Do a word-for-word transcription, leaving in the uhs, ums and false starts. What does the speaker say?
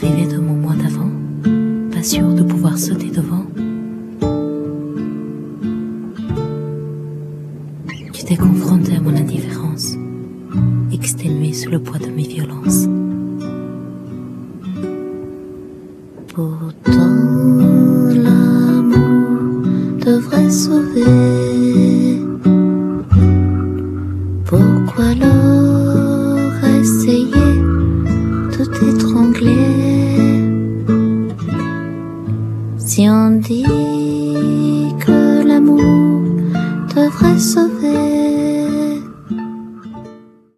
rêvé de mon moi d'avant, pas sûr de pouvoir sauter devant. Tu t'es confronté à mon indifférence, exténué sous le poids de mes violences. Pourtant l'amour devrait sauver. Pourquoi alors essayer de t'étrangler? Si on dit que l'amour devrait sauver,